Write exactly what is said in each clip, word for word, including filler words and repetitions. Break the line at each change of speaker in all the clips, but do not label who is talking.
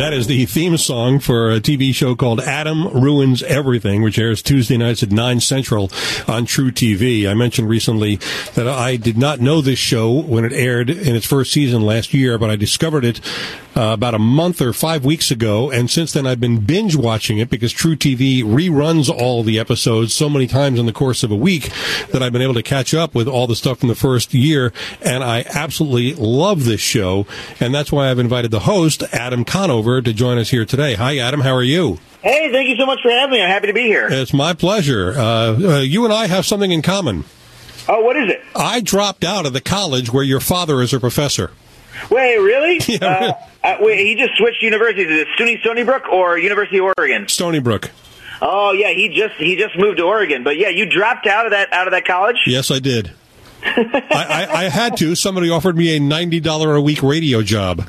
That is the theme song for a T V show called Adam Ruins Everything, which airs Tuesday nights at nine Central on True T V. I mentioned recently that I did not know this show when it aired in its first season last year, but I discovered it uh, about a month or five weeks ago, and since then I've been binge watching it because True T V reruns all the episodes so many times in the course of a week that I've been able to catch up with all the stuff from the first year, and I absolutely love this show, and that's why I've invited the host, Adam Conover, to join us here today. Hi, Adam. How are you?
Hey, thank you so much for having me. I'm happy to be here.
It's my pleasure. Uh, uh, you and I have something in common.
Oh, what is it?
I dropped out of the college where your father is a professor.
Wait, really?
Yeah,
uh,
really.
Uh, wait, he just switched universities. Is it SUNY Stony Brook or University of Oregon?
Stony Brook.
Oh, yeah, he just he just moved to Oregon. But yeah, you dropped out of that out of that college?
Yes, I did. I, I, I had to. Somebody offered me a ninety dollars a week radio job.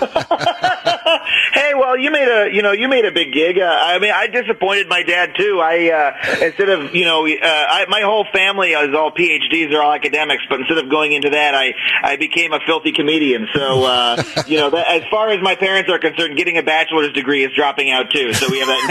Hey, well, you made a you know you made a big gig. Uh, I mean, I disappointed my dad too. I uh, instead of you know uh, I, my whole family is all P H Ds, they're all academics. But instead of going into that, I I became a filthy comedian. So uh, you know, that, as far as my parents are concerned, getting a bachelor's degree is dropping out too. So we have that in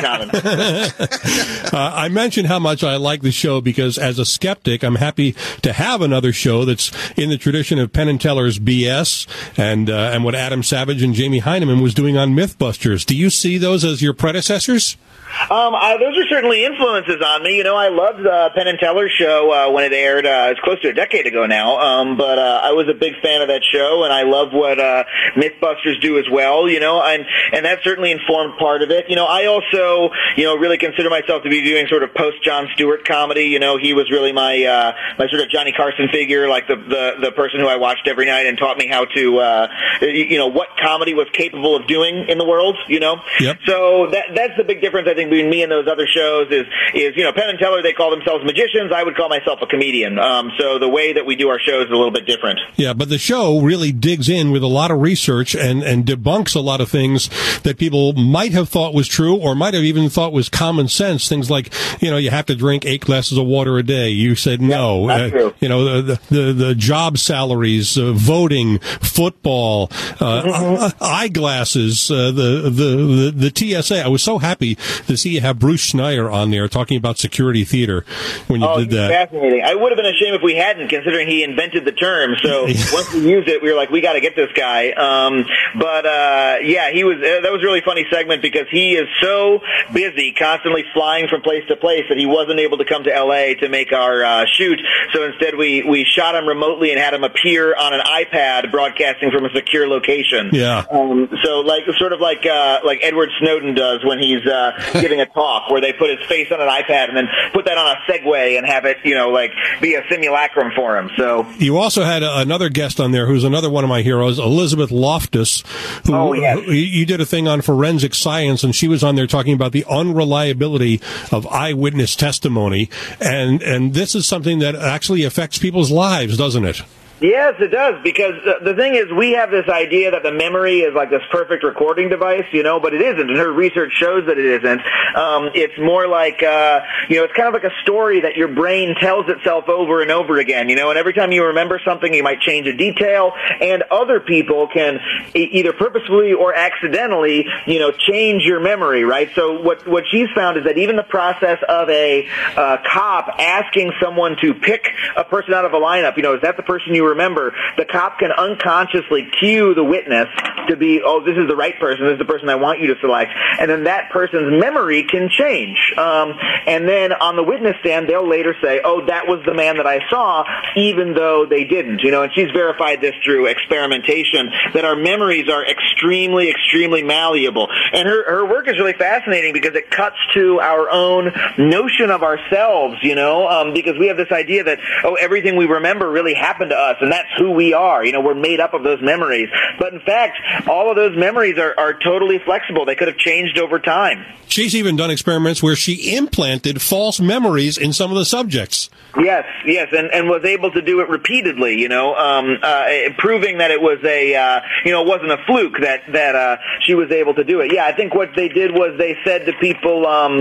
common.
uh, I mentioned how much I like the show because as a skeptic, I'm happy to have another show that's in the tradition of Penn and Teller's B S and uh, and what Adam Savage and Jamie Heineman was doing on Mythbusters. Do you see those as your predecessors?
Um, I, those are certainly influences on me. You know, I loved uh, Penn and Teller's show uh, when it aired. Uh, it's close to a decade ago now. Um, but uh, I was a big fan of that show, and I love what uh, Mythbusters do as well. You know, and and that certainly informed part of it. You know, I also you know really consider myself to be doing sort of post Jon Stewart comedy. You know, he was really my uh, my sort of Johnny Carson figure, like the, the the person who I watched every night and taught me how to uh, you know what comedy was capable of doing in the world. You know,
yep.
So that that's the big difference I think between me and those other shows is, is you know, Penn and Teller, they call themselves magicians. I would call myself a comedian. Um, so the way that we do our shows is a little bit different.
Yeah, but the show really digs in with a lot of research and, and debunks a lot of things that people might have thought was true or might have even thought was common sense. Things like, you know, you have to drink eight glasses of water a day. You said no.
Yeah, that's true.
Uh, you know, the, the, the job salaries, uh, voting, football, uh, mm-hmm. eyeglasses, uh, the, the, the, the T S A. I was so happy to see you have Bruce Schneier on there talking about security theater when you
oh,
did that.
Fascinating. I would have been ashamed if we hadn't, considering he invented the term. So once we used it, we were like, we got to get this guy. Um, but uh, yeah, he was. Uh, that was a really funny segment because he is so busy, constantly flying from place to place, that he wasn't able to come to L A to make our uh, shoot. So instead, we we shot him remotely and had him appear on an iPad, broadcasting from a secure location.
Yeah.
Um, so like sort of like uh, like Edward Snowden does when he's uh, giving a talk, where they put his face on an iPad and then put that on a Segway and have it, you know, like be a simulacrum for him. So
you also had a, another guest on there who's another one of my heroes, Elizabeth Loftus, who,
oh, yes.
who you did a thing on forensic science, and she was on there talking about the unreliability of eyewitness testimony, and and this is something that actually affects people's lives, doesn't it?
Yes, it does, because the thing is, we have this idea that the memory is like this perfect recording device, you know, but it isn't, and her research shows that it isn't. Um, it's more like, uh, you know, it's kind of like a story that your brain tells itself over and over again, you know, and every time you remember something, you might change a detail, and other people can e- either purposefully or accidentally, you know, change your memory, right? So what, what she's found is that even the process of a uh, cop asking someone to pick a person out of a lineup, you know, is that the person you remember, the cop can unconsciously cue the witness to be, oh, this is the right person, this is the person I want you to select, and then that person's memory can change. Um, and then on the witness stand, they'll later say, oh, that was the man that I saw, even though they didn't. You know, and she's verified this through experimentation, that our memories are extremely, extremely malleable. And her, her work is really fascinating because it cuts to our own notion of ourselves, you know, um, because we have this idea that, oh, everything we remember really happened to us, and that's who we are. You know, we're made up of those memories. But in fact, all of those memories are, are totally flexible. They could have changed over time.
She's even done experiments where she implanted false memories in some of the subjects.
Yes, yes, and, and was able to do it repeatedly, you know, um, uh, proving that it was a, uh, you know, it wasn't a fluke that, that uh, she was able to do it. Yeah, I think what they did was they said to people, um,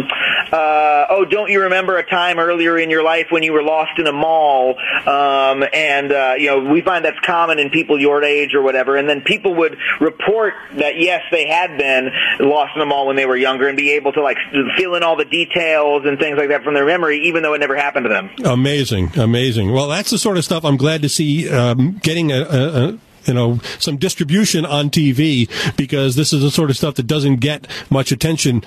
uh, oh, don't you remember a time earlier in your life when you were lost in a mall, um, and, uh, you you know, we find that's common in people your age or whatever, and then people would report that, yes, they had been lost in the mall when they were younger and be able to, like, fill in all the details and things like that from their memory, even though it never happened to them.
Amazing, amazing. Well, that's the sort of stuff I'm glad to see um, getting a, a, a you know, some distribution on T V, because this is the sort of stuff that doesn't get much attention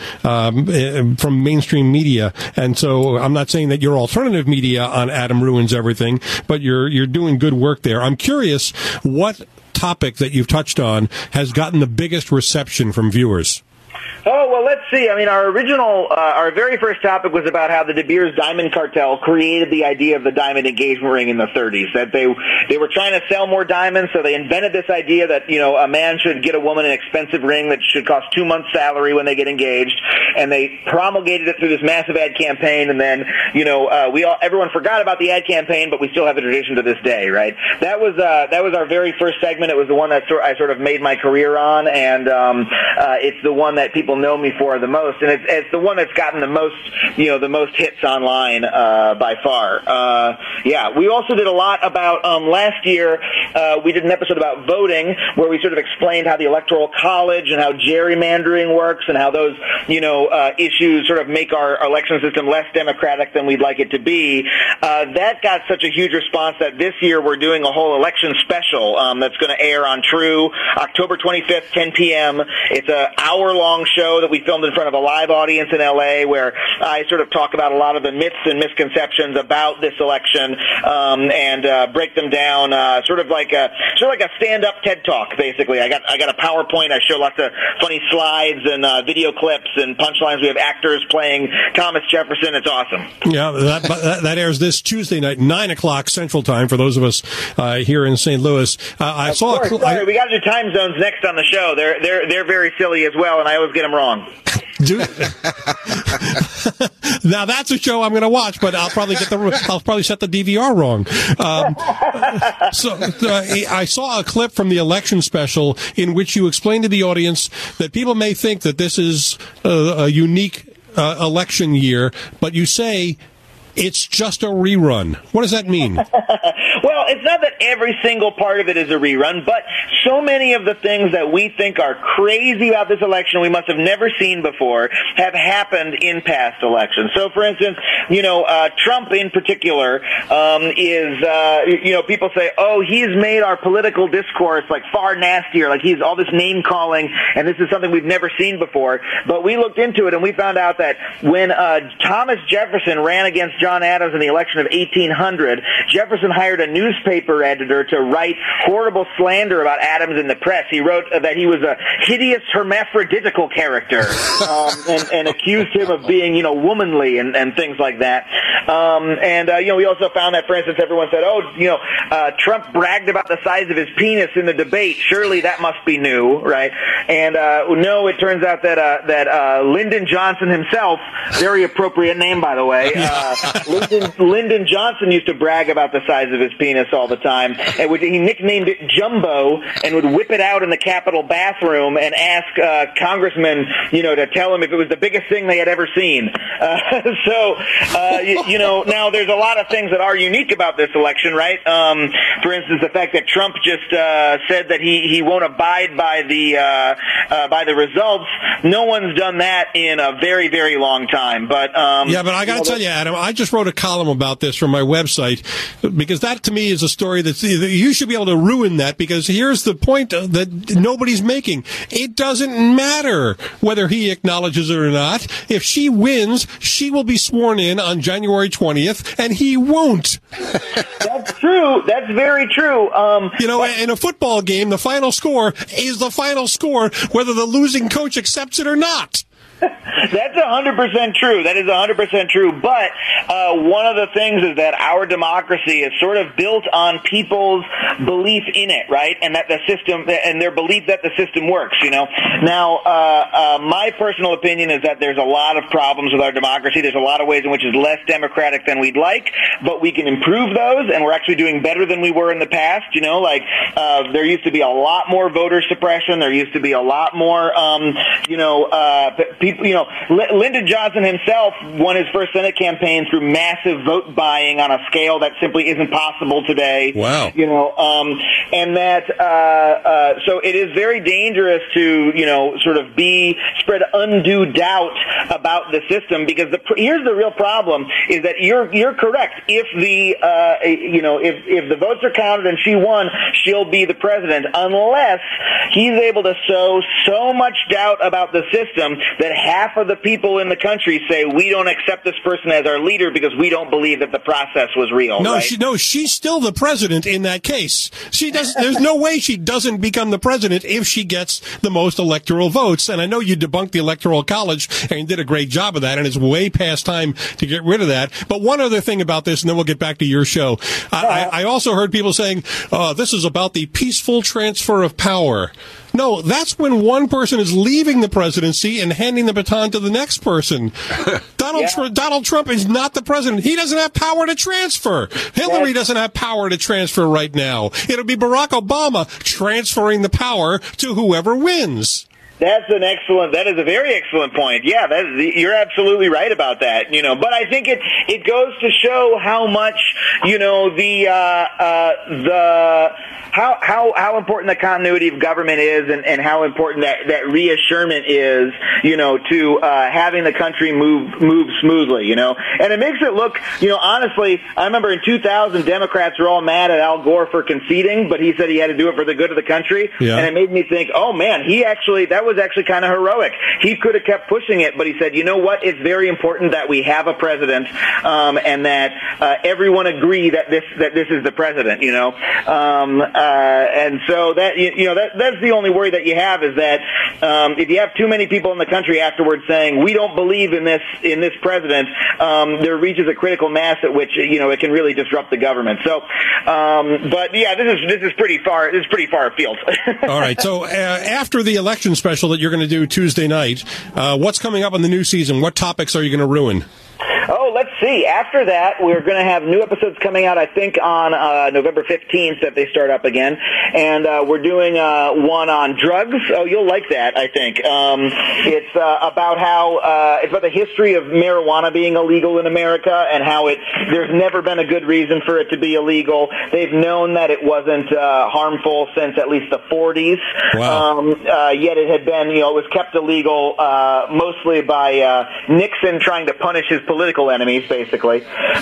um, from mainstream media. And so I'm not saying that your alternative media on Adam Ruins Everything, but you're you're doing good work there. I'm curious what topic that you've touched on has gotten the biggest reception from viewers.
Oh, well, let's see. I mean, our original, uh, our very first topic was about how the De Beers Diamond Cartel created the idea of the diamond engagement ring in the thirties, that they they were trying to sell more diamonds, so they invented this idea that, you know, a man should get a woman an expensive ring that should cost two months' salary when they get engaged, and they promulgated it through this massive ad campaign, and then, you know, uh, we all, everyone forgot about the ad campaign, but we still have the tradition to this day, right? That was, uh, that was our very first segment. It was the one that sort, I sort of made my career on, and um, uh, it's the one that people know me for the most, and it's, it's the one that's gotten the most, you know, the most hits online uh, by far. Uh, yeah, we also did a lot about um, last year. Uh, we did an episode about voting where we sort of explained how the Electoral College and how gerrymandering works and how those, you know, uh, issues sort of make our election system less democratic than we'd like it to be. Uh, that got such a huge response that this year we're doing a whole election special um, that's going to air on True October twenty-fifth, ten p.m. It's an hour-long show that we filmed in front of a live audience in L A, where I sort of talk about a lot of the myths and misconceptions about this election um, and uh, break them down, uh, sort of like a sort of like a stand-up TED Talk. Basically, I got I got a PowerPoint. I show lots of funny slides and uh, video clips and punchlines. We have actors playing Thomas Jefferson. It's awesome.
Yeah, that that, that airs this Tuesday night, nine o'clock Central Time for those of us uh, here in Saint Louis. Uh, I
of
saw.
Course,
a cl-
sorry,
I,
we got to do time zones next on the show. They're they're they're very silly as well, and I always get them wrong.
Do now that's a show I'm going to watch, but I'll probably get the I'll probably set the D V R wrong. Um, so uh, I saw a clip from the election special in which you explained to the audience that people may think that this is a, a unique uh, election year, but you say it's just a rerun. What does that mean?
Well, it's not that every single part of it is a rerun, but so many of the things that we think are crazy about this election we must have never seen before have happened in past elections. So, for instance, you know, uh, Trump in particular um, is, uh, you know, people say, oh, he's made our political discourse like far nastier, like he's all this name-calling, and this is something we've never seen before. But we looked into it, and we found out that when uh, Thomas Jefferson ran against John John Adams in the election of eighteen hundred, Jefferson hired a newspaper editor to write horrible slander about Adams in the press. He wrote that he was a hideous hermaphroditical character um, and, and accused him of being, you know, womanly and, and things like that. Um, and, uh, you know, we also found that, for instance, everyone said, oh, you know, uh, Trump bragged about the size of his penis in the debate. Surely that must be new, right? And uh, no, it turns out that uh, that uh, Lyndon Johnson himself, very appropriate name, by the way, uh, Lyndon, Lyndon Johnson used to brag about the size of his penis all the time, and would, he nicknamed it Jumbo, and would whip it out in the Capitol bathroom and ask uh, congressmen, you know, to tell him if it was the biggest thing they had ever seen. Uh, so, uh, you, you know, now there's a lot of things that are unique about this election, right? Um, for instance, the fact that Trump just uh, said that he, he won't abide by the uh, uh, by the results. No one's done that in a very, very long time. But um,
yeah, but I got to you know, tell you, Adam, I just wrote a column about this from my website because that to me is a story that you should be able to ruin that, because here's the point that nobody's making. It doesn't matter whether he acknowledges it or not. If she wins, she will be sworn in on January twentieth, and he won't.
That's true. That's very true. Um,
you know, but- in a football game, the final score is the final score, whether the losing coach accepts it or not.
That's one hundred percent true. That is one hundred percent true. But uh, one of the things is that our democracy is sort of built on people's belief in it, right? And that the system, and their belief that the system works, you know. Now, uh, uh, my personal opinion is that there's a lot of problems with our democracy. There's a lot of ways in which it's less democratic than we'd like, but we can improve those, and we're actually doing better than we were in the past, you know. Like, uh, there used to be a lot more voter suppression. There used to be a lot more, um, you know, uh, p- people, you know, L- Lyndon Johnson himself won his first Senate campaign through massive vote buying on a scale that simply isn't possible today.
Wow.
You know, um, and that, uh, uh, so it is very dangerous to, you know, sort of be, spread undue doubt about the system, because the, here's the real problem is that you're, you're correct. If the, uh, you know, if, if the votes are counted and she won, she'll be the president, unless he's able to sow so much doubt about the system that half of the people in the country say, we don't accept this person as our leader because we don't believe that the process was real.
No,
right?
she, no, she's still the president in that case. She does. There's no way she doesn't become the president if she gets the most electoral votes. And I know you debunked the Electoral College and you did a great job of that, and it's way past time to get rid of that. But one other thing about this, and then we'll get back to your show. I, I, I also heard people saying, uh, this is about the peaceful transfer of power. No, that's when one person is leaving the presidency and handing the baton to the next person. Donald,
yeah.
Tr- Donald Trump is not the president. He doesn't have power to transfer. Hillary doesn't have power to transfer right now. It'll be Barack Obama transferring the power to whoever wins.
That's an excellent, that is a very excellent point. Yeah, that is, you're absolutely right about that, you know, but I think it, it goes to show how much, you know, the, uh, uh, the, how, how, how important the continuity of government is, and, and how important that, that reassurance is, you know, to, uh, having the country move, move smoothly, you know, and it makes it look, you know, honestly, I remember in two thousand, Democrats were all mad at Al Gore for conceding, but he said he had to do it for the good of the country.
Yeah.
And it made me think, oh man, he actually, that was actually kind of heroic. He could have kept pushing it, but he said, you know what, it's very important that we have a president, um, and that uh, everyone agree that this that this is the president, you know. Um, uh, and so that, you, you know, that that's the only worry that you have, is that um, if you have too many people in the country afterwards saying, we don't believe in this in this president, um, there reaches a critical mass at which, you know, it can really disrupt the government. So, um, but yeah, this is this is pretty far this is pretty far afield.
All right. So uh, after the election special that you're going to do Tuesday night, uh, what's coming up in the new season? What topics are you going to ruin?
Oh, let's see. After that, we're going to have new episodes coming out, I think, on uh, November fifteenth that they start up again. And uh, we're doing uh, one on drugs. Oh, you'll like that, I think. Um, it's uh, about how, uh, it's about the history of marijuana being illegal in America, and how it, there's never been a good reason for it to be illegal. They've known that it wasn't uh, harmful since at least the forties.
Wow.
Um, uh, yet it had been, you know, it was kept illegal uh, mostly by uh, Nixon trying to punish his political enemies, basically.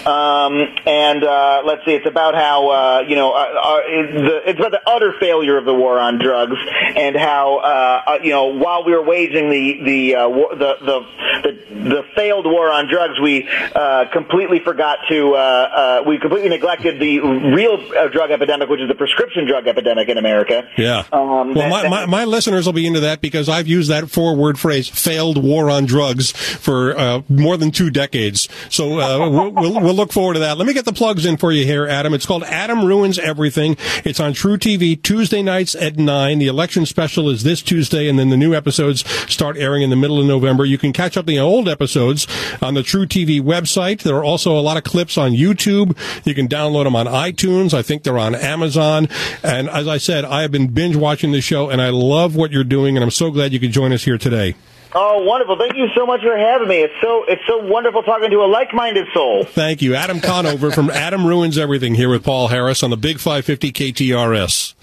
Um, and uh, let's see, it's about how, uh, you know, uh, uh, the, it's about the utter failure of the war on drugs, and how, uh, uh, you know, while we were waging the the, uh, war, the the the the failed war on drugs, we uh, completely forgot to, uh, uh, we completely neglected the real uh, drug epidemic, which is the prescription drug epidemic in America.
Yeah.
Um,
well,
that,
my,
that,
my, my listeners will be into that, because I've used that four-word phrase, failed war on drugs, for uh, more than two decades. So uh, we'll, we'll, we'll look forward to that. Let me get the plugs in for you here, Adam. It's called Adam Ruins Everything. It's on True T V Tuesday nights at nine. The election special is this Tuesday, and then the new episodes start airing in the middle of November. You can catch up the old episodes on the True T V website. There are also a lot of clips on YouTube. You can download them on iTunes. I think they're on Amazon. And as I said, I have been binge watching the show, and I love what you're doing, and I'm so glad you could join us here today.
Oh, wonderful. Thank you so much for having me. It's so it's so wonderful talking to a like-minded soul.
Thank you. Adam Conover from Adam Ruins Everything here with Paul Harris on the Big five fifty K T R S.